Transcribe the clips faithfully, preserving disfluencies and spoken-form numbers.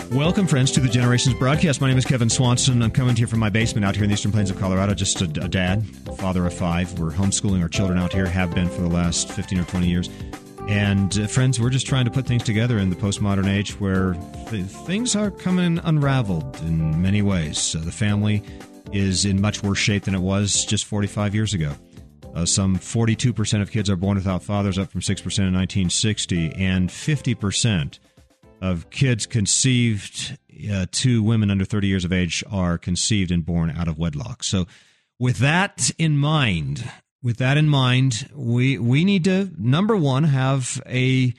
Welcome, friends, to the Generations broadcast. My name is Kevin Swanson. I'm coming to you from my basement out here in the Eastern Plains of Colorado. Just a, a dad, father of five. We're homeschooling our children out here, have been for the last fifteen or twenty years. And, uh, friends, we're just trying to put things together in the postmodern age where th- things are coming unraveled in many ways. Uh, the family is in much worse shape than it was just forty-five years ago. Uh, some forty-two percent of kids are born without fathers, up from six percent in nineteen sixty, and fifty percent of kids conceived uh, to women under thirty years of age are conceived and born out of wedlock. So with that in mind, with that in mind, we we need to, number one, have a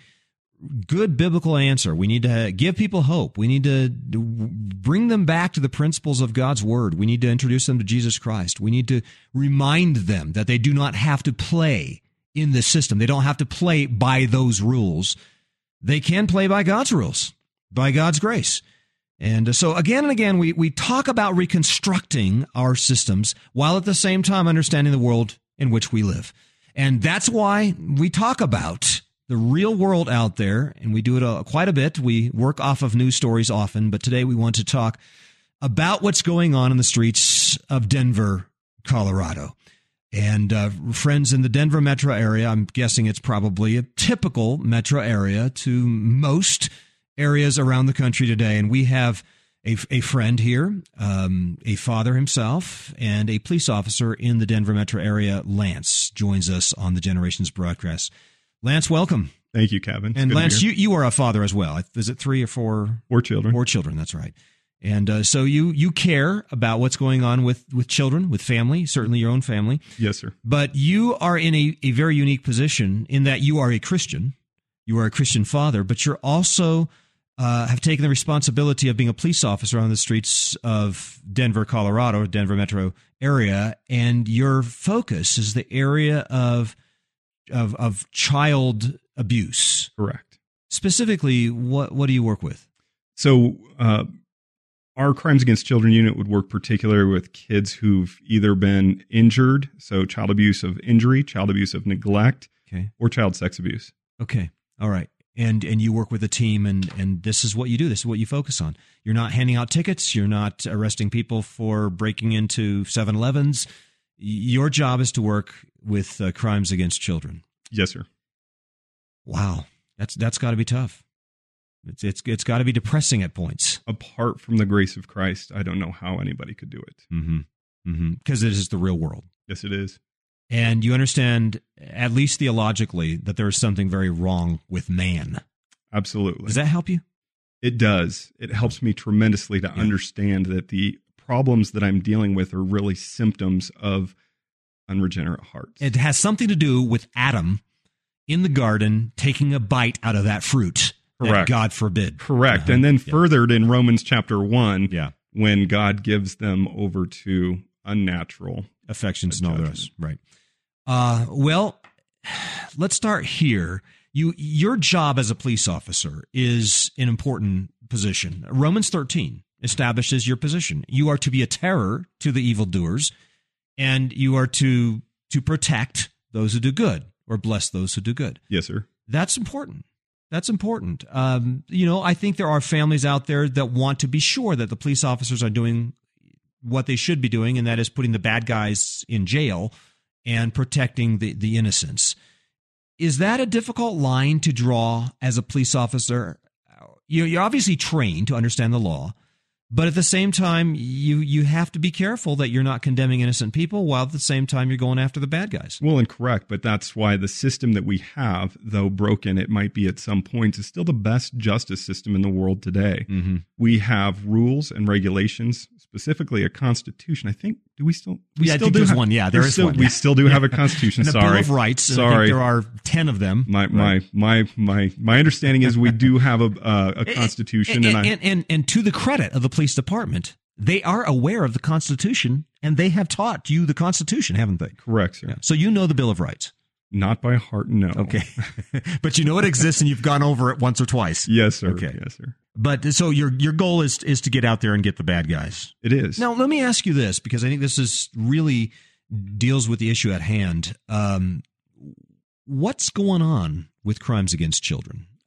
good biblical answer. We need to give people hope. We need to bring them back to the principles of God's Word. We need to introduce them to Jesus Christ. We need to remind them that they do not have to play in the system. They don't have to play by those rules. They can play by God's rules, by God's grace. And so again and again, we, we talk about reconstructing our systems while at the same time understanding the world in which we live. And that's why we talk about the real world out there, and we do it uh, quite a bit. We work off of news stories often, but today we want to talk about what's going on in the streets of Denver, Colorado. And uh, friends in the Denver metro area, I'm guessing it's probably a typical metro area to most areas around the country today. And we have a, a friend here, um, a father himself, and a police officer in the Denver metro area. Lance joins us on the Generations broadcast. Lance, welcome. Thank you, Kevin. And Lance, you, you are a father as well. Is it three or four? Four children. Four children, that's right. And uh, so you you care about what's going on with, with children, with family, certainly your own family. Yes, sir. But you are in a, a very unique position in that you are a Christian. You are a Christian father, but you're also uh, have taken the responsibility of being a police officer on the streets of Denver, Colorado, Denver metro area, and your focus is the area of of, of child abuse. Correct. Specifically, what what do you work with? So, uh, our Crimes Against Children unit would work particularly with kids who've either been injured, so child abuse of injury, child abuse of neglect, okay, or child sex abuse. Okay. All right. And and you work with a team, and, and this is what you do. This is what you focus on. You're not handing out tickets. You're not arresting people for breaking into seven elevens. Your job is to work with uh, crimes against children. Yes, sir. Wow. That's that's got to be tough. It's it's it's got to be depressing at points. Apart from the grace of Christ, I don't know how anybody could do it. Mm-hmm. Mm-hmm. Because it is the real world. Yes, it is. And you understand, at least theologically, that there is something very wrong with man. Absolutely. Does that help you? It does. It helps me tremendously to yeah. understand that the problems that I'm dealing with are really symptoms of unregenerate hearts. It has something to do with Adam in the garden taking a bite out of that fruit. Correct. God forbid. Correct. Uh-huh. And then yeah. furthered in Romans chapter one, yeah. when God gives them over to unnatural affections and all the rest. Right. Uh, well, let's start here. You, your job as a police officer is an important position. Romans thirteen establishes your position. You are to be a terror to the evildoers, and you are to to protect those who do good, or bless those who do good. Yes, sir. That's important. That's important. Um, you know, I think there are families out there that want to be sure that the police officers are doing what they should be doing, and that is putting the bad guys in jail and protecting the, the innocents. Is that a difficult line to draw as a police officer? You're obviously trained to understand the law, but at the same time, you you have to be careful that you're not condemning innocent people while at the same time you're going after the bad guys. Well, and correct, but that's why the system that we have, though broken it might be at some points, is still the best justice system in the world today. Mm-hmm. We have rules and regulations, specifically a constitution. I think, do we still? We yeah, still I think do there's have, one. Yeah, there is still, one. We still do have a constitution. And a Sorry. Bill of Rights. Sorry. I think there are ten of them. My right? my my my my understanding is we do have a uh, a constitution, and and, and, I, and, and and to the credit of the police department, they are aware of the Constitution, and they have taught you the Constitution, haven't they? Correct, sir. Yeah. So you know the Bill of Rights. Not by heart, no. Okay. But you know it exists, and you've gone over it once or twice. Yes, sir. Okay. Yes, sir. But so your your goal is is to get out there and get the bad guys. It is. Now, let me ask you this, because I think this is really deals with the issue at hand. Um, what's going on with crimes against children?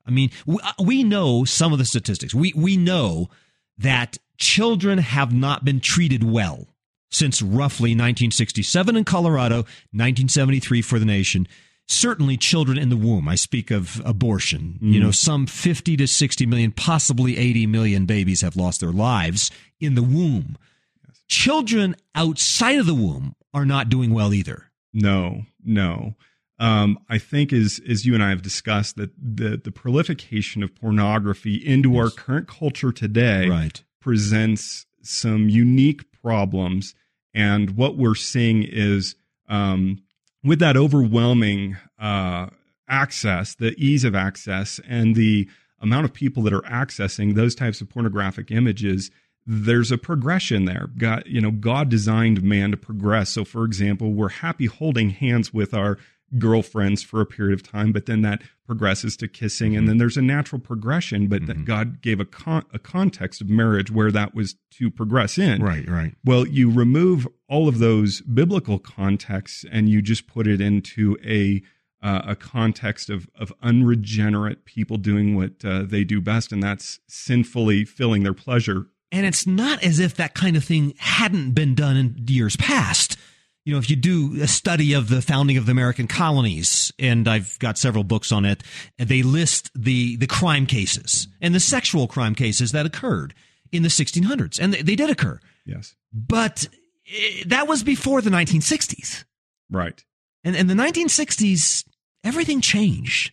I mean, we, we know some of the statistics. We we know that children have not been treated well since roughly nineteen sixty-seven in Colorado, nineteen seventy-three for the nation. Certainly children in the womb. I speak of abortion. Mm. You know, some fifty to sixty million, possibly eighty million babies have lost their lives in the womb. Yes. Children outside of the womb are not doing well either. No, no. Um, I think as as you and I have discussed, that the, the proliferation of pornography into yes. our current culture today right. presents some unique problems. And what we're seeing is um, with that overwhelming uh, access, the ease of access, and the amount of people that are accessing those types of pornographic images, there's a progression there. God, you know, God designed man to progress. So, for example, we're happy holding hands with our girlfriends for a period of time, but then that progresses to kissing, mm-hmm. and then there's a natural progression, but mm-hmm. that God gave a con- a context of marriage where that was to progress in. Right, right. Well, you remove all of those biblical contexts and you just put it into a uh, a context of of unregenerate people doing what uh, they do best, and that's sinfully filling their pleasure. And it's not as if that kind of thing hadn't been done in years past. You know, if you do a study of the founding of the American colonies, and I've got several books on it, they list the, the crime cases and the sexual crime cases that occurred in the sixteen hundreds. And they, they did occur. Yes. But it, that was before the nineteen sixties. Right. And in the nineteen sixties, everything changed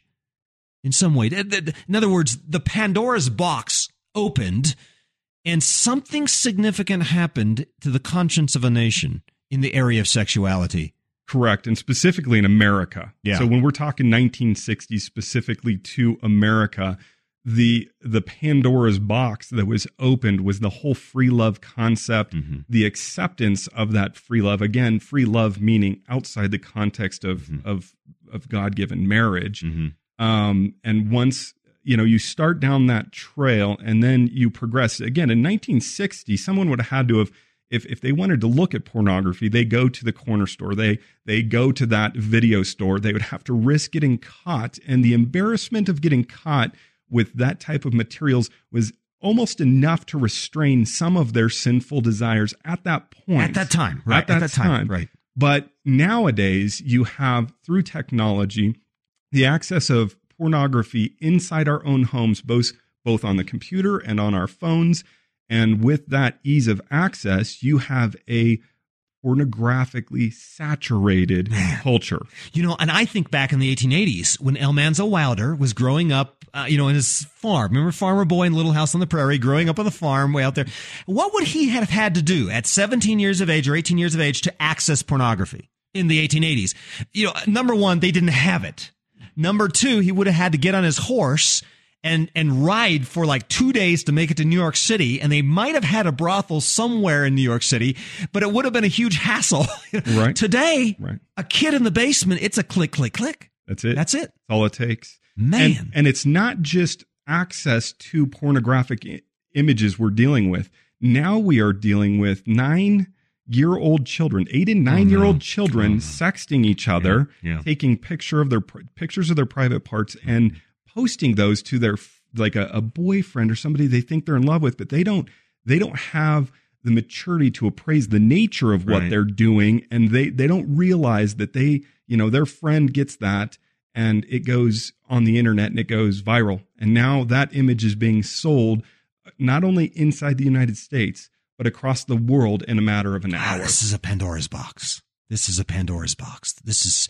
in some way. In other words, the Pandora's box opened and something significant happened to the conscience of a nation in the area of sexuality. Correct, and specifically in America. Yeah. So when we're talking nineteen sixties specifically to America, the the Pandora's box that was opened was the whole free love concept, mm-hmm. the acceptance of that free love. Again, free love meaning outside the context of mm-hmm. of, of God-given marriage. Mm-hmm. Um, and once you know you start down that trail, and then you progress. Again, in nineteen sixty, someone would have had to have. If if they wanted to look at pornography, they go to the corner store. They they go to that video store. They would have to risk getting caught, and the embarrassment of getting caught with that type of materials was almost enough to restrain some of their sinful desires at that point. At that time, right? At that, at that time, time, right? But nowadays, you have through technology the access of pornography inside our own homes, both both on the computer and on our phones. And with that ease of access, you have a pornographically saturated Man. culture. You know, and I think back in the eighteen eighties when Almanzo Wilder was growing up, uh, you know, in his farm. Remember Farmer Boy in Little House on the Prairie, growing up on the farm way out there. What would he have had to do at seventeen years of age or eighteen years of age to access pornography in the eighteen eighties? You know, number one, they didn't have it. Number two, he would have had to get on his horse and and ride for like two days to make it to New York City, and they might have had a brothel somewhere in New York City, but it would have been a huge hassle. Right. Today, right. a kid in the basement, it's a click, click, click. That's it. That's it. That's all it takes. Man. And, and it's not just access to pornographic I- images we're dealing with. Now we are dealing with nine-year-old children, eight and nine-year-old oh, no. children oh, no. sexting each other, yeah. Yeah. taking picture of their pictures of their private parts, and posting those to their like a, a boyfriend or somebody they think they're in love with, but they don't they don't have the maturity to appraise the nature of what right. they're doing, and they they don't realize that they you know their friend gets that and it goes on the internet and it goes viral, and now that image is being sold not only inside the United States but across the world in a matter of an ah, hour. This is a Pandora's box. This is a Pandora's box. This is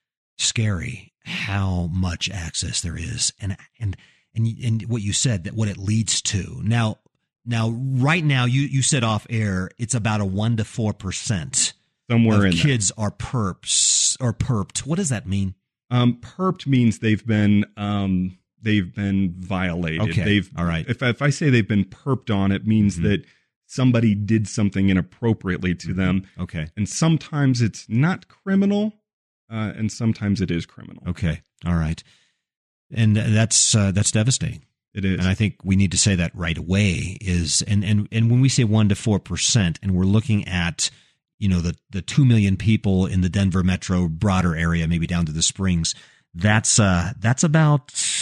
scary. How much access there is, and and and and what you said, that what it leads to. Now, now, right now, you you said off air, it's about a one to four percent somewhere of in kids there. are perps or perped. What does that mean? Um, perped means they've been um they've been violated. Okay, they've all right. If if I say they've been perped on, it means mm-hmm. that somebody did something inappropriately to mm-hmm. them. Okay, and sometimes it's not criminal. Uh, and sometimes it is criminal. Okay, all right, and that's uh, that's devastating. It is, and I think we need to say that right away. Is and and and when we say one to four percent, and we're looking at you know the the two million people in the Denver metro broader area, maybe down to the Springs, that's uh that's about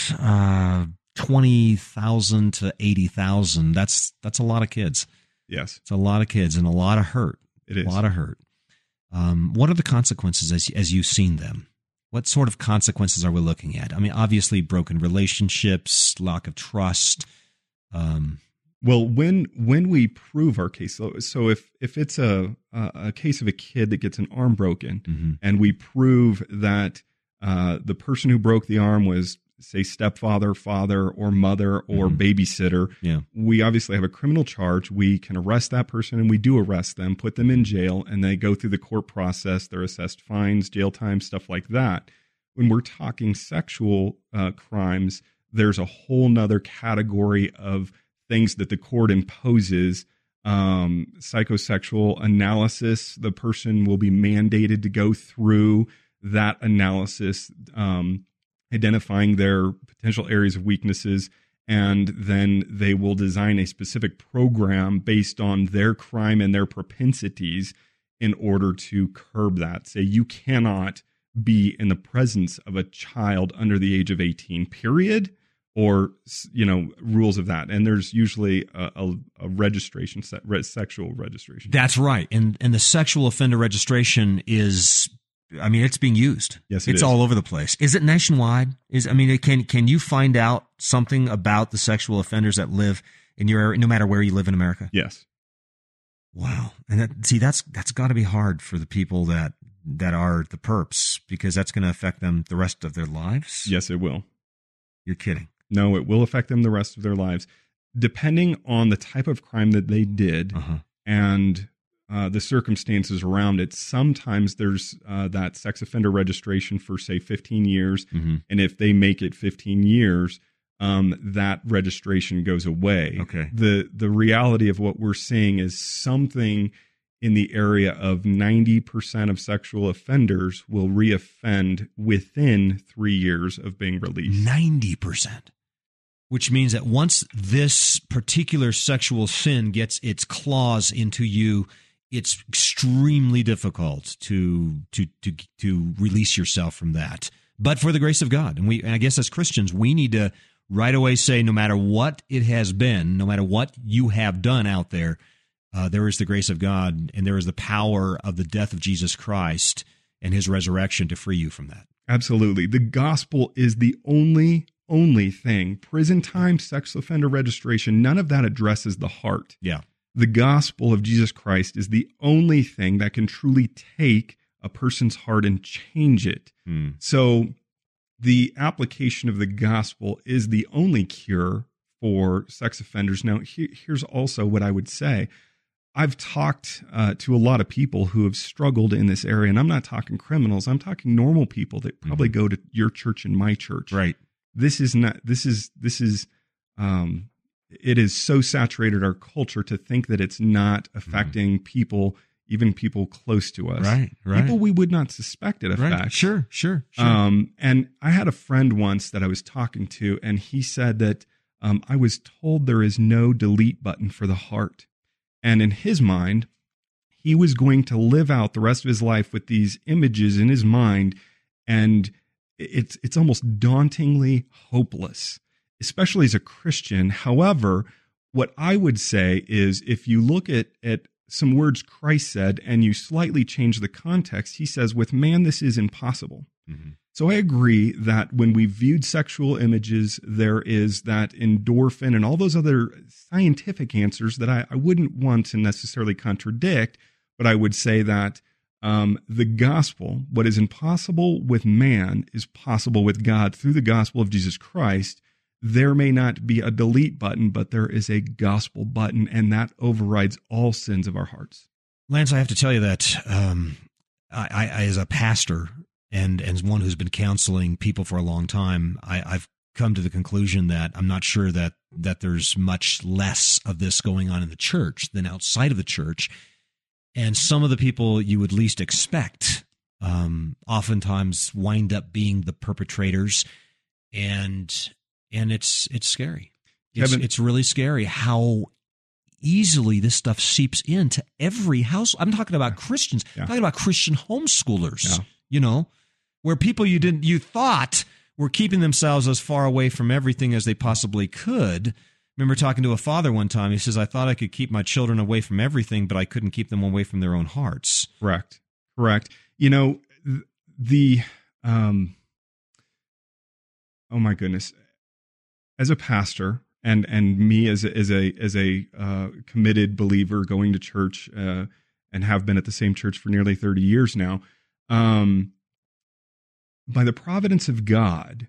uh, twenty thousand to eighty thousand. That's that's a lot of kids. Yes. It's a lot of kids and a lot of hurt. It is. A lot of hurt. Um, what are the consequences as, as you've seen them? What sort of consequences are we looking at? I mean, obviously broken relationships, lack of trust. Um, well, when when we prove our case, so, so if if it's a a case of a kid that gets an arm broken, mm-hmm. and we prove that uh, the person who broke the arm was, say, stepfather, father, or mother, or mm-hmm. babysitter, yeah. we obviously have a criminal charge. We can arrest that person, and we do arrest them, put them in jail, and they go through the court process. They're assessed fines, jail time, stuff like that. When we're talking sexual uh, crimes, there's a whole nother category of things that the court imposes. Um, psychosexual analysis, the person will be mandated to go through that analysis, um, identifying their potential areas of weaknesses, and then they will design a specific program based on their crime and their propensities in order to curb that. Say you cannot be in the presence of a child under the age of eighteen, period, or, you know, rules of that. And there's usually a, a, a registration, sexual registration. That's right. And and the sexual offender registration is, I mean, it's being used. Yes, it it's is. all over the place. Is it nationwide? Is I mean, can can you find out something about the sexual offenders that live in your area, no matter where you live in America? Yes. Wow. And that, see, that's that's got to be hard for the people that that are the perps, because that's going to affect them the rest of their lives. Yes, it will. You're kidding. No, it will affect them the rest of their lives, depending on the type of crime that they did uh-huh. and uh, the circumstances around it. Sometimes there's uh, that sex offender registration for, say, fifteen years. Mm-hmm. And if they make it fifteen years, um, that registration goes away. Okay. The, the reality of what we're seeing is something in the area of ninety percent of sexual offenders will reoffend within three years of being released. ninety percent. Which means that once this particular sexual sin gets its claws into you, it's extremely difficult to to to to release yourself from that. But for the grace of God, and we, and I guess as Christians, we need to right away say, no matter what it has been, no matter what you have done out there, uh, there is the grace of God, and there is the power of the death of Jesus Christ and His resurrection to free you from that. Absolutely, the gospel is the only. only thing. Prison time, sex offender registration, none of that addresses the heart. Yeah. The gospel of Jesus Christ is the only thing that can truly take a person's heart and change it. Hmm. So the application of the gospel is the only cure for sex offenders. Now, he, here's also what I would say. I've talked uh, to a lot of people who have struggled in this area, and I'm not talking criminals. I'm talking normal people that probably mm-hmm. go to your church and my church. Right. This is not, this is, this is, um, it is so saturated our culture to think that it's not affecting mm-hmm. people, even people close to us. Right, right. People we would not suspect it affects. Right. Sure, sure, sure. Um, and I had a friend once that I was talking to, and he said that um, I was told there is no delete button for the heart. And in his mind, he was going to live out the rest of his life with these images in his mind, and it's it's almost dauntingly hopeless, especially as a Christian. However, what I would say is if you look at, at some words Christ said and you slightly change the context, he says, with man, this is impossible. Mm-hmm. So I agree that when we viewed sexual images, there is that endorphin and all those other scientific answers that I, I wouldn't want to necessarily contradict, but I would say that um, the gospel, what is impossible with man, is possible with God through the gospel of Jesus Christ. There may not be a delete button, but there is a gospel button, and that overrides all sins of our hearts. Lance, I have to tell you that um, I, I, as a pastor and as one who's been counseling people for a long time, I, I've come to the conclusion that I'm not sure that that there's much less of this going on in the church than outside of the church. And some of the people you would least expect um, oftentimes wind up being the perpetrators, and and it's it's scary. It's, Kevin, it's really scary how easily this stuff seeps into every house. I'm talking about Christians. Yeah. I'm talking about Christian homeschoolers. Yeah. You know, where people you didn't you thought were keeping themselves as far away from everything as they possibly could. I remember talking to a father one time. He says, I thought I could keep my children away from everything, but I couldn't keep them away from their own hearts. Correct. Correct. You know, the, um, oh my goodness, as a pastor, and and me as a, as a as a uh, committed believer going to church uh, and have been at the same church for nearly thirty years now, um, by the providence of God,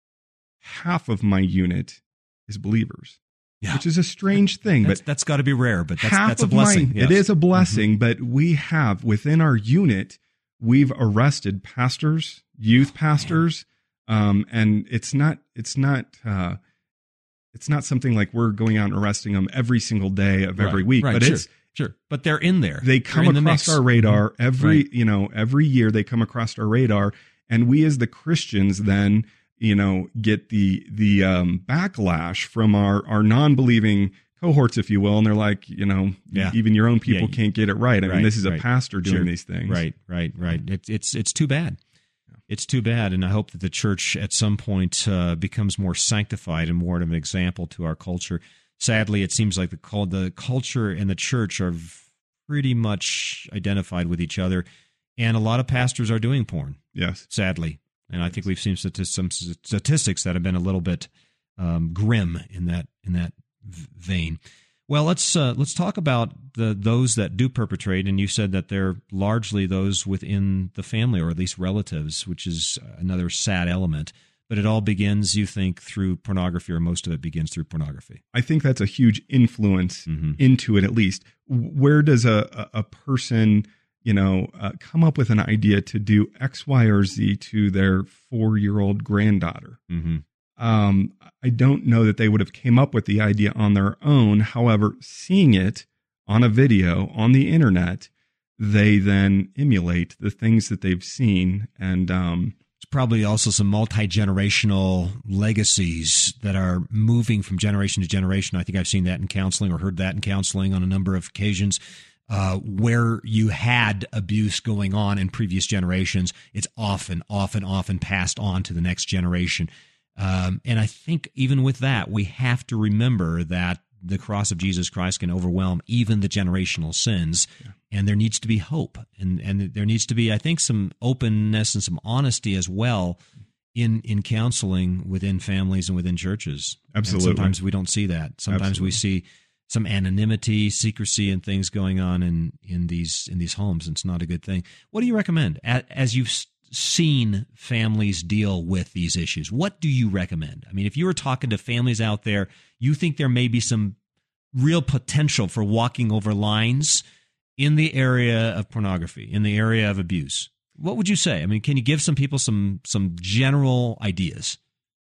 half of my unit is believers, yeah. which is a strange thing. That's, but that's got to be rare, but that's, half that's a of blessing. My, yes. It is a blessing, mm-hmm. but we have within our unit, we've arrested pastors, youth pastors, um, and it's not it's not. Uh, It's not something like we're going out and arresting them every single day of every right, week, right, but sure, it's sure. But they're in there. They come across the our radar every, right. you know, every year they come across our radar, and we as the Christians then, you know, get the the um, backlash from our our non-believing cohorts, if you will, and they're like, you know, yeah. even your own people yeah. can't get it right. I right, mean, this is right. a pastor doing sure. these things. Right, right, right. It's it's it's too bad. It's too bad, and I hope that the church at some point uh, becomes more sanctified and more of an example to our culture. Sadly, it seems like the, the culture and the church are pretty much identified with each other, and a lot of pastors are doing porn. Yes. Sadly. And I think we've seen some statistics that have been a little bit um, grim in that in that vein. Well, let's uh, let's talk about the those that do perpetrate, and you said that they're largely those within the family, or at least relatives, which is another sad element. But it all begins, you think, through pornography, or most of it begins through pornography. I think that's a huge influence mm-hmm. into it, at least. Where does a a person, you know, uh, come up with an idea to do X, Y, or Z to their four-year-old granddaughter? Mm-hmm. Um, I don't know that they would have came up with the idea on their own. However, seeing it on a video on the internet, they then emulate the things that they've seen. And um, it's probably also some multi-generational legacies that are moving from generation to generation. I think I've seen that in counseling, or heard that in counseling on a number of occasions. Uh, where you had abuse going on in previous generations, it's often, often, often passed on to the next generation. Um, and I think even with that, we have to remember that the cross of Jesus Christ can overwhelm even the generational sins, yeah. and there needs to be hope, and and there needs to be, I think, some openness and some honesty as well in in counseling within families and within churches. Absolutely. And sometimes we don't see that. Sometimes Absolutely. we see some anonymity, secrecy, and things going on in in these in these homes. And it's not a good thing. What do you recommend as you've seen families deal with these issues? What do you recommend? I mean, if you were talking to families out there, you think there may be some real potential for walking over lines in the area of pornography, in the area of abuse. What would you say? I mean, can you give some people some some general ideas?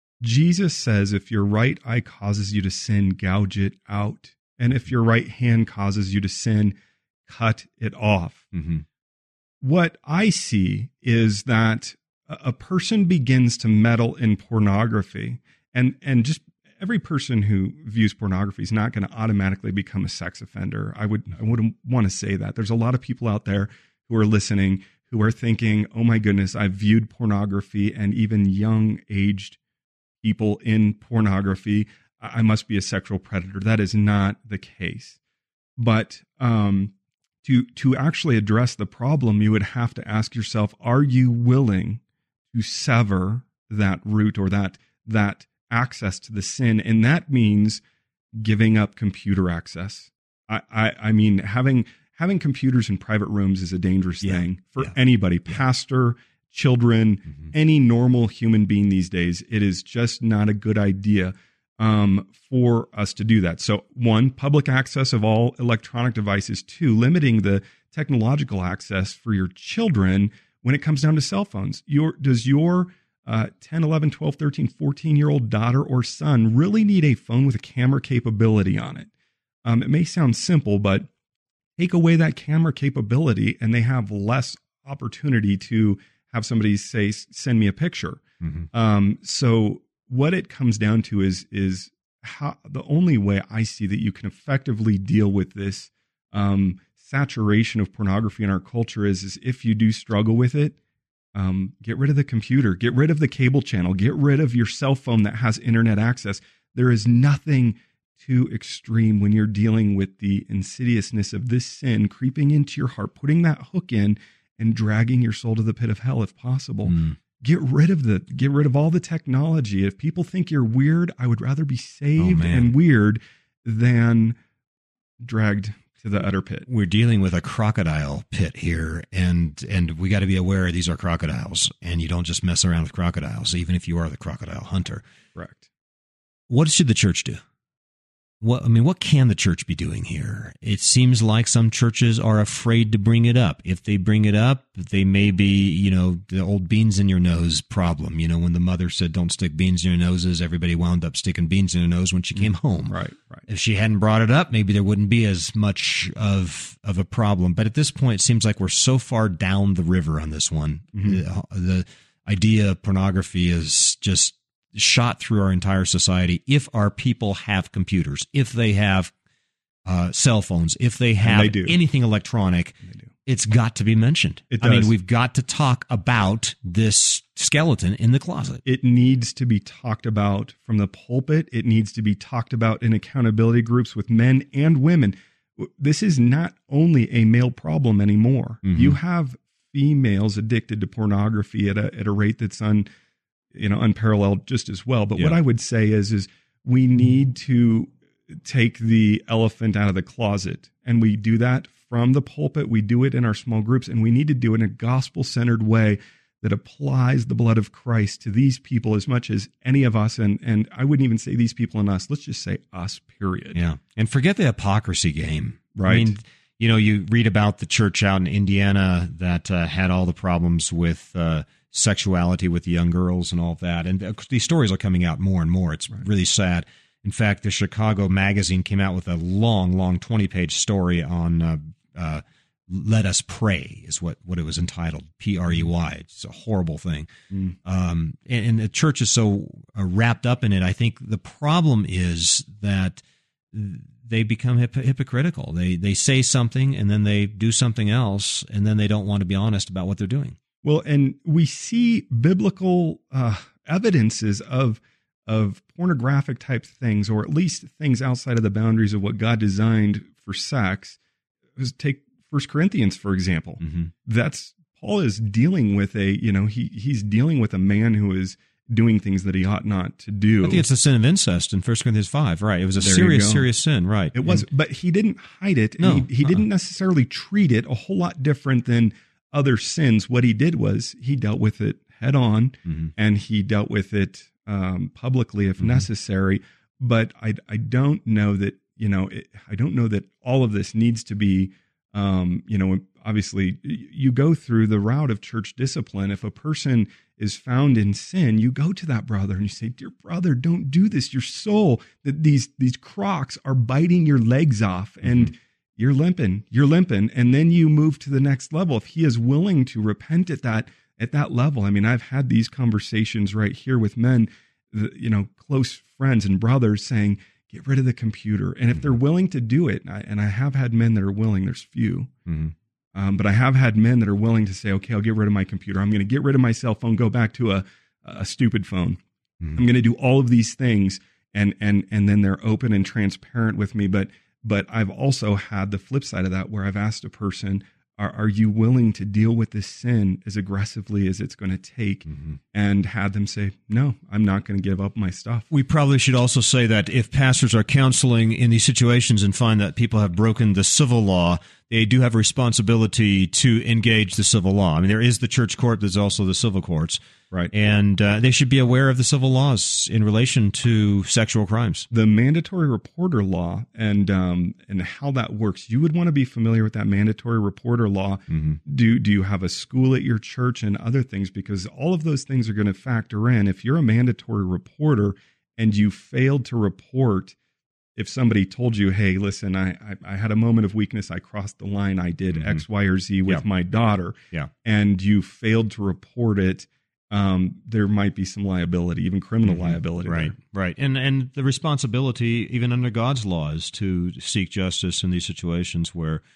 Jesus says, if your right eye causes you to sin, gouge it out. And if your right hand causes you to sin, cut it off. Mm-hmm. What I see is that a person begins to meddle in pornography, and, and just every person who views pornography is not going to automatically become a sex offender. I would I wouldn't want to say that. There's a lot of people out there who are listening who are thinking, oh my goodness, I've viewed pornography, and even young aged people in pornography, I must be a sexual predator. That is not the case. But um To, to actually address the problem, you would have to ask yourself, are you willing to sever that root, or that that access to the sin? And that means giving up computer access. I, I, I mean, having having computers in private rooms is a dangerous yeah. thing for yeah. anybody, pastor, children, mm-hmm. any normal human being these days. It is just not a good idea um, for us to do that. So one, public access of all electronic devices. Two, limiting the technological access for your children when it comes down to cell phones. Your, does your uh, ten, eleven, twelve, thirteen, fourteen-year-old daughter or son really need a phone with a camera capability on it? Um, it may sound simple, but take away that camera capability and they have less opportunity to have somebody say, send me a picture. Mm-hmm. Um, so what it comes down to is, is how the only way I see that you can effectively deal with this um, saturation of pornography in our culture is, is if you do struggle with it, Um, get rid of the computer, get rid of the cable channel, get rid of your cell phone that has internet access. There is nothing too extreme when you're dealing with the insidiousness of this sin creeping into your heart, putting that hook in and dragging your soul to the pit of hell if possible. Mm. Get rid of the, get rid of all the technology. If people think you're weird, I would rather be saved oh, and weird than dragged to the utter pit. We're dealing with a crocodile pit here, and and we got to be aware these are crocodiles, and you don't just mess around with crocodiles, even if you are the crocodile hunter. Correct. What should the church do? What I mean, what can the church be doing here? It seems like some churches are afraid to bring it up. If they bring it up, they may be, you know, the old beans in your nose problem. You know, when the mother said, don't stick beans in your noses, everybody wound up sticking beans in their nose when she came home. Right, right. If she hadn't brought it up, maybe there wouldn't be as much of of a problem. But at this point, it seems like we're so far down the river on this one. Mm-hmm. The, the idea of pornography is just shot through our entire society. If our people have computers, if they have uh, cell phones, if they have they anything electronic, it's got to be mentioned. It I mean, we've got to talk about this skeleton in the closet. It needs to be talked about from the pulpit. It needs to be talked about in accountability groups with men and women. This is not only a male problem anymore. Mm-hmm. You have females addicted to pornography at a at a rate that's un you know, unparalleled just as well. But yeah. what I would say is, is we need to take the elephant out of the closet, and we do that from the pulpit. We do it in our small groups, and we need to do it in a gospel-centered way that applies the blood of Christ to these people as much as any of us. And, and I wouldn't even say these people and us. Let's just say us, period. Yeah. And forget the hypocrisy game. Right. I mean, you know, you read about the church out in Indiana that uh, had all the problems with uh, sexuality with the young girls and all of that. And these stories are coming out more and more. It's right. really sad. In fact, the Chicago Magazine came out with a long, long twenty-page story on uh, uh, Let Us Pray, is what, what it was entitled, P R E Y. It's a horrible thing. Mm. Um, and, and the church is so uh, wrapped up in it. I think the problem is that they become hip- hypocritical. They they say something, and then they do something else, and then they don't want to be honest about what they're doing. Well, and we see biblical uh, evidences of of pornographic type things, or at least things outside of the boundaries of what God designed for sex. Take First Corinthians, for example. Mm-hmm. That's Paul is dealing with a, you know, he he's dealing with a man who is doing things that he ought not to do. I think it's the sin of incest in First Corinthians five, right? It was a there serious, serious sin, right? It was, and, but he didn't hide it. No, he, he uh-uh. didn't necessarily treat it a whole lot different than other sins. What he did was he dealt with it head on, mm-hmm. and he dealt with it um, publicly if mm-hmm. necessary. But I, I don't know that, you know, it, I don't know that all of this needs to be, um, you know, obviously you go through the route of church discipline. If a person is found in sin, you go to that brother and you say, dear brother, don't do this. Your soul, that these, these crocs are biting your legs off, and mm-hmm. you're limping, you're limping. And then you move to the next level. If he is willing to repent at that, at that level. I mean, I've had these conversations right here with men, you know, close friends and brothers saying, get rid of the computer. And if they're willing to do it, and I, and I have had men that are willing, there's few, mm-hmm. um, but I have had men that are willing to say, okay, I'll get rid of my computer. I'm going to get rid of my cell phone, go back to a, a stupid phone. Mm-hmm. I'm going to do all of these things. And, and, and then they're open and transparent with me. But, but I've also had the flip side of that, where I've asked a person, Are, are you willing to deal with this sin as aggressively as it's going to take? Mm-hmm. And had them say, no, I'm not going to give up my stuff. We probably should also say that if pastors are counseling in these situations and find that people have broken the civil law, they do have a responsibility to engage the civil law. I mean, there is the church court, there's also the civil courts. Right. And uh, they should be aware of the civil laws in relation to sexual crimes. The mandatory reporter law and um, and how that works, you would want to be familiar with that mandatory reporter law. Mm-hmm. Do, do you have a school at your church and other things? Because all of those things are going to factor in. If you're a mandatory reporter and you failed to report, if somebody told you, hey, listen, I, I, I had a moment of weakness, I crossed the line, I did mm-hmm. X, Y, or Z with yeah. my daughter, yeah. and you failed to report it, Um, there might be some liability, even criminal mm-hmm. liability. Right, there. right. And and the responsibility, even under God's law, is to seek justice in these situations where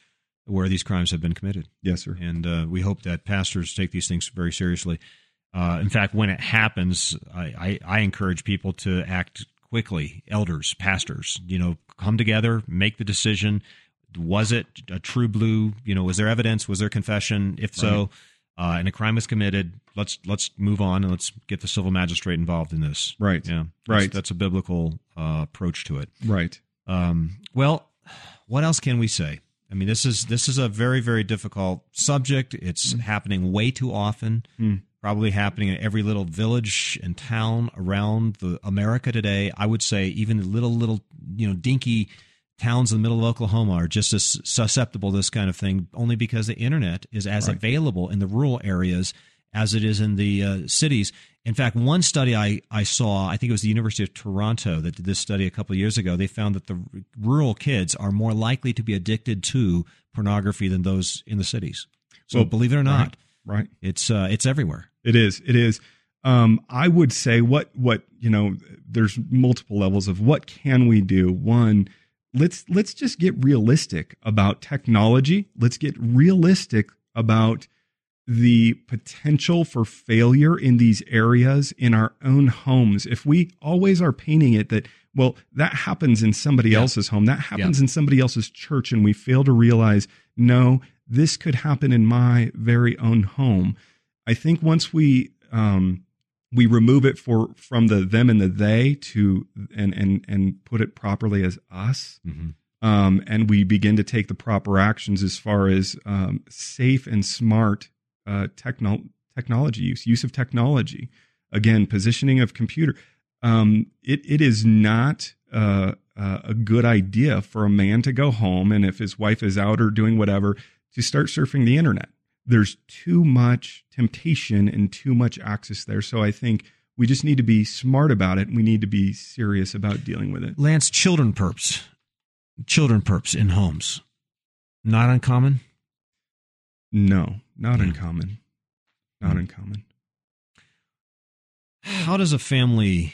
where these crimes have been committed. Yes, sir. And uh, we hope that pastors take these things very seriously. Uh, in fact, when it happens, I, I, I encourage people to act quickly. Elders, pastors, you know, come together, make the decision. Was it a true blue? You know, was there evidence? Was there confession? If so, right. uh, and a crime was committed, let's let's move on and let's get the civil magistrate involved in this. Right. Yeah. That's, right. That's a biblical uh, approach to it. Right. Um, well, what else can we say? I mean, this is this is a very, very difficult subject. It's mm. happening way too often. Mm. Probably happening in every little village and town around the America today. I would say even the little, little, you know, dinky towns in the middle of Oklahoma are just as susceptible to this kind of thing, only because the internet is as right. available in the rural areas as it is in the uh, cities. In fact, one study I, I saw, I think it was the University of Toronto that did this study a couple of years ago, they found that the r- rural kids are more likely to be addicted to pornography than those in the cities. So well, believe it or not, right, right. it's uh, it's everywhere. It is. It is. Um, I would say what what you know. There's multiple levels of what can we do. One, let's let's just get realistic about technology. Let's get realistic about the potential for failure in these areas in our own homes. If we always are painting it that, well, that happens in somebody yeah. else's home, that happens yeah. in somebody else's church, and we fail to realize, no, this could happen in my very own home. I think once we um, we remove it for from the them and the they to and and and put it properly as us, mm-hmm. um, and we begin to take the proper actions as far as um, safe and smart uh, techno- technology use, use of technology. Again, positioning of computer. Um, it it is not uh, uh, a good idea for a man to go home and if his wife is out or doing whatever to start surfing the internet. There's too much temptation and too much access there. So I think we just need to be smart about it, and we need to be serious about dealing with it. Lance, children perps, children perps in homes, not uncommon? No, not yeah. uncommon. Not mm. uncommon. How does a family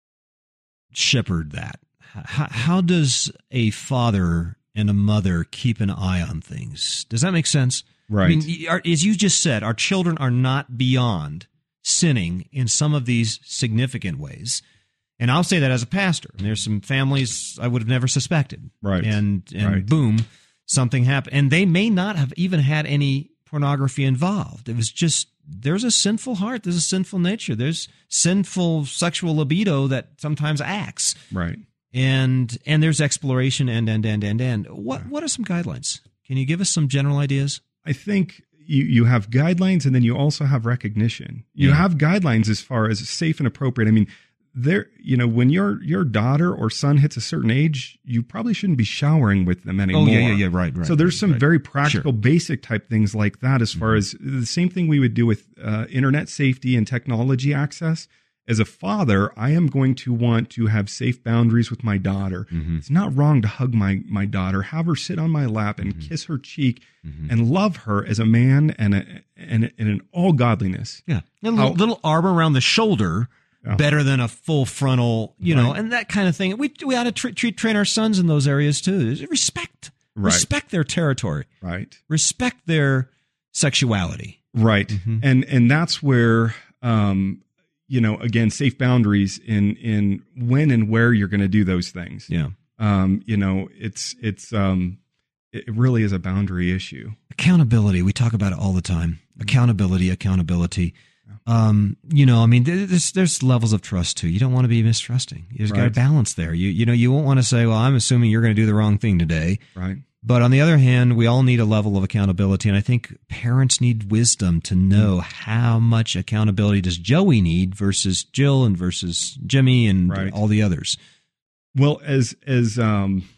shepherd that? How, how does a father and a mother keep an eye on things? Does that make sense? Right. I mean, as you just said, our children are not beyond sinning in some of these significant ways. And I'll say that as a pastor. And there's some families I would have never suspected. Right. And and right. boom, something happened. And they may not have even had any pornography involved. It was just, there's a sinful heart. There's a sinful nature. There's sinful sexual libido that sometimes acts. Right. And and there's exploration and, and, and, and, and. What, yeah. what are some guidelines? Can you give us some general ideas? I think you, you have guidelines, and then you also have recognition. You yeah. have guidelines as far as safe and appropriate. I mean, there, you know, when your your daughter or son hits a certain age, you probably shouldn't be showering with them anymore. Oh, yeah, yeah, yeah, right, right. So there's right, some right. very practical, sure. basic type things like that as far mm-hmm. as the same thing we would do with uh, internet safety and technology access. As a father, I am going to want to have safe boundaries with my daughter. Mm-hmm. It's not wrong to hug my my daughter, have her sit on my lap and mm-hmm. kiss her cheek mm-hmm. and love her as a man and a, and, and in all godliness. Yeah, a little, How, little arm around the shoulder, yeah. better than a full frontal, you right. know, and that kind of thing. We we ought to treat, treat train our sons in those areas too. Respect, right. respect their territory, right? Respect their sexuality, right? Mm-hmm. And and that's where. Um, you know, again, safe boundaries in, in when and where you're going to do those things. Yeah. Um, you know, it's, it's, um, it really is a boundary issue. Accountability. We talk about it all the time. Accountability, accountability. Um, you know, I mean, there's, there's levels of trust too. You don't want to be mistrusting. There's right. got a balance there. You, you know, you won't want to say, well, I'm assuming you're going to do the wrong thing today. Right. But on the other hand, we all need a level of accountability, and I think parents need wisdom to know how much accountability does Joey need versus Jill and versus Jimmy and right. all the others. Well, as as um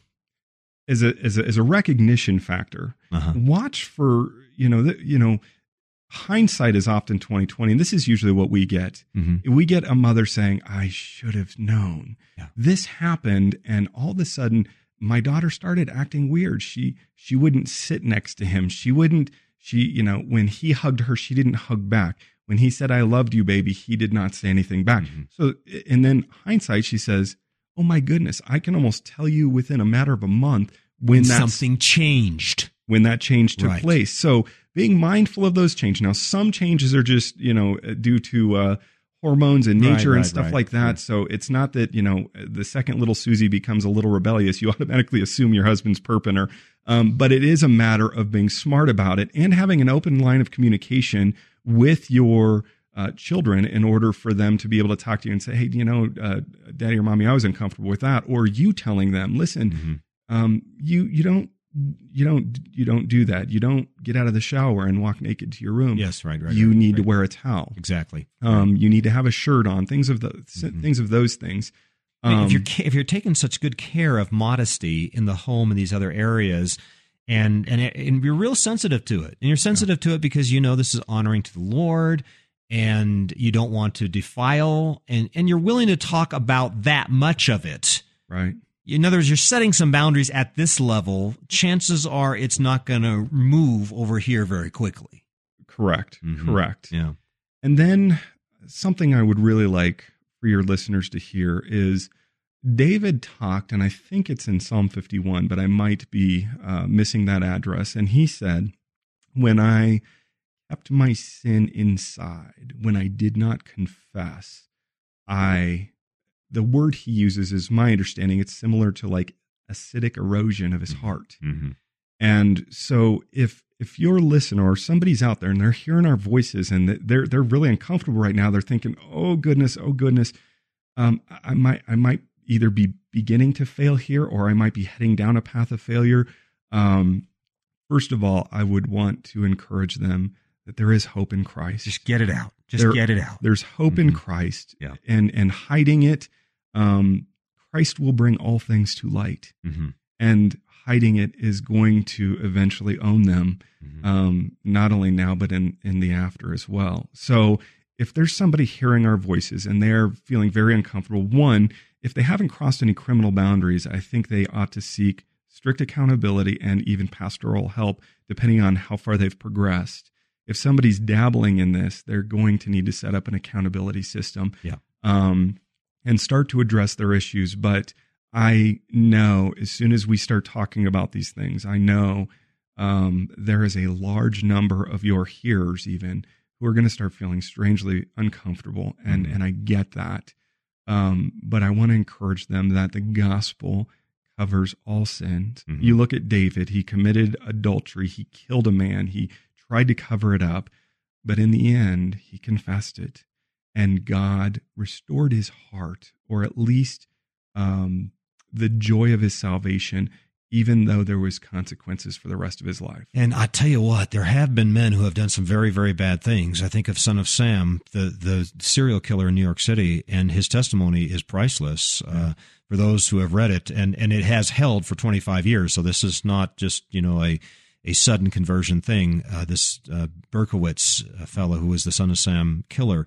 as a as a, as a recognition factor, uh-huh. watch for you know the, you know hindsight is often twenty twenty, and this is usually what we get. Mm-hmm. We get a mother saying, "I should have known yeah. this happened," and all of a sudden. My daughter started acting weird. She she wouldn't sit next to him. She wouldn't, she, you know, when he hugged her, she didn't hug back. When he said, I loved you, baby, he did not say anything back. Mm-hmm. So, and then hindsight, she says, oh my goodness, I can almost tell you within a matter of a month when that's, something changed. when that change took Right. place. So being mindful of those changes. Now, some changes are just, you know, due to uh, hormones and Right, nature and right, stuff right. like that. So it's not that, you know, the second little Susie becomes a little rebellious, you automatically assume your husband's perping her. Um, but it is a matter of being smart about it and having an open line of communication with your uh, children in order for them to be able to talk to you and say, hey, you know, uh, daddy or mommy, I was uncomfortable with that. Or you telling them, listen, Mm-hmm. um, you, you don't, you don't, you don't do that. You don't get out of the shower and walk naked to your room. Yes, right, right. You right, need right. to wear a towel. Exactly. Um, you need to have a shirt on. Things of the Mm-hmm. things of those things. I mean, Um, if you're ca- if you're taking such good care of modesty in the home and these other areas, and and and you're real sensitive to it, and you're sensitive to it because you know this is honoring to the Lord, and you don't want to defile, and and you're willing to talk about that much of it. right. In other words, you're setting some boundaries at this level. Chances are it's not going to move over here very quickly. Correct. Mhm. Correct. Yeah. And then something I would really like for your listeners to hear is David talked, and I think it's in Psalm fifty-one, but I might be uh, missing that address. And he said, when I kept my sin inside, when I did not confess, I, the word he uses is my understanding, it's similar to like acidic erosion of his heart. Mm-hmm. And so if if you're a listener or somebody's out there and they're hearing our voices and they're they're really uncomfortable right now, they're thinking, "Oh goodness, oh goodness, um, I might I might either be beginning to fail here or I might be heading down a path of failure." Um, first of all, I would want to encourage them that there is hope in Christ. Just get it out. Just There- get it out. There's hope in Mhm. Christ, Yeah. and and hiding it, um, Christ will bring all things to light. Mm-hmm. And hiding it is going to eventually own them, Mm-hmm. um, not only now, but in, in the after as well. So if there's somebody hearing our voices and they're feeling very uncomfortable, one, if they haven't crossed any criminal boundaries, I think they ought to seek strict accountability and even pastoral help, depending on how far they've progressed. If somebody's dabbling in this, they're going to need to set up an accountability system, Yeah. um, and start to address their issues. But I know as soon as we start talking about these things, I know um, there is a large number of your hearers even who are going to start feeling strangely uncomfortable. And, Mhm. and I get that. Um, but I want to encourage them that the gospel covers all sins. Mhm. You look at David, he committed adultery. He killed a man. He tried to cover it up. But in the end, he confessed it. And God restored his heart, or at least um, the joy of his salvation, even though there was consequences for the rest of his life. And I tell you what, there have been men who have done some very, very bad things. I think of Son of Sam, the, the serial killer in New York City, and his testimony is priceless uh, for those who have read it. And, and it has held for twenty-five years. So this is not just, you know, a, a sudden conversion thing. Uh, this uh, Berkowitz uh, fellow who was the Son of Sam killer,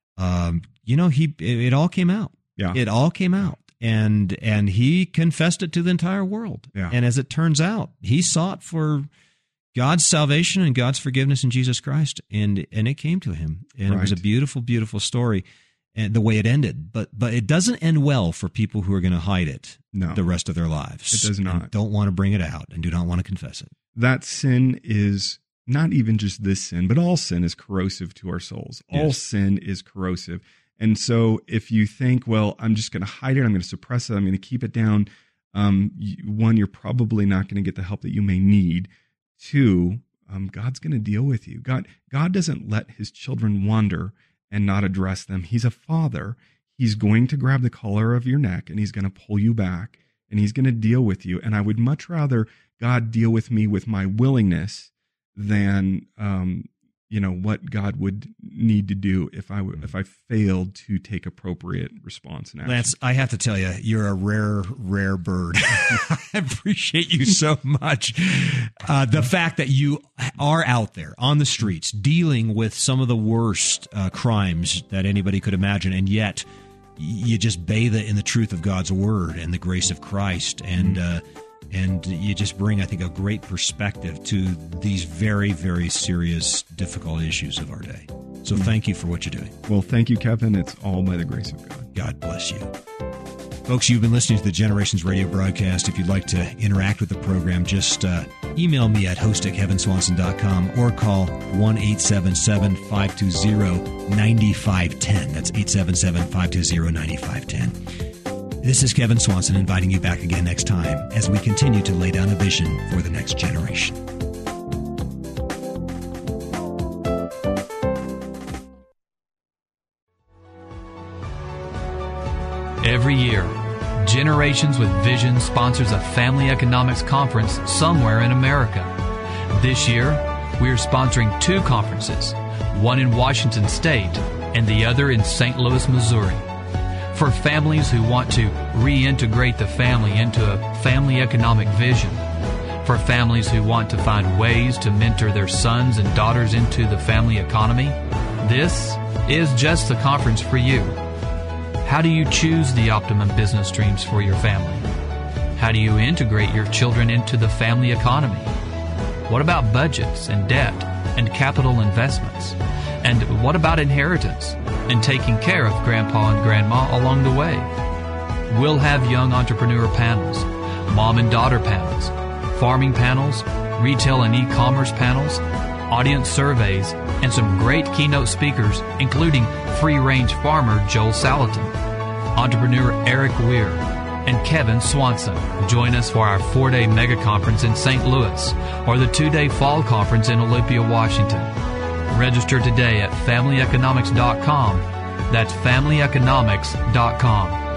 um, you know, he it, it all came out. Yeah. It all came out. And and he confessed it to the entire world. Yeah. And as it turns out, he sought for God's salvation and God's forgiveness in Jesus Christ, and and it came to him. And it was a Right. beautiful, beautiful story, and the way it ended. But but it doesn't end well for people who are going to hide it No. the rest of their lives. It does and not. don't want to bring it out and do not want to confess it. That sin is not even just this sin, but all sin is corrosive to our souls. All Yes. sin is corrosive. And so if you think, well, I'm just going to hide it, I'm going to suppress it, I'm going to keep it down, um, you, one, you're probably not going to get the help that you may need. Two, um, God's going to deal with you. God, God doesn't let his children wander and not address them. He's a father. He's going to grab the collar of your neck and he's going to pull you back and he's going to deal with you. And I would much rather God deal with me with my willingness than, um, you know, what God would need to do if I w- if I failed to take appropriate response and action. Lance, I have to tell you, you're a rare, rare bird. I appreciate you so much. Uh, the fact that you are out there on the streets dealing with some of the worst uh, crimes that anybody could imagine, and yet you just bathe it in the truth of God's word and the grace of Christ, and uh, and you just bring, I think, a great perspective to these very, very serious, difficult issues of our day. So thank you for what you're doing. Well, thank you, Kevin. It's all by the grace of God. God bless you. Folks, you've been listening to the Generations Radio broadcast. If you'd like to interact with the program, just uh, email me at host at kevin swanson dot com or call one eight seven seven, five two zero, nine five one zero. That's eight seven seven, five two zero, nine five one zero. This is Kevin Swanson inviting you back again next time as we continue to lay down a vision for the next generation. Every year, Generations with Vision sponsors a family economics conference somewhere in America. This year, we are sponsoring two conferences, one in Washington State and the other in Saint Louis, Missouri. For families who want to reintegrate the family into a family economic vision, for families who want to find ways to mentor their sons and daughters into the family economy, this is just the conference for you. How do you choose the optimum business streams for your family? How do you integrate your children into the family economy? What about budgets and debt and capital investments? And what about inheritance and taking care of grandpa and grandma along the way? We'll have young entrepreneur panels, mom and daughter panels, farming panels, retail and e-commerce panels, audience surveys, and some great keynote speakers, including free-range farmer Joel Salatin, entrepreneur Eric Weir, and Kevin Swanson. Join us for our four-day mega conference in Saint Louis or the two-day fall conference in Olympia, Washington. Register today at family economics dot com. That's family economics dot com.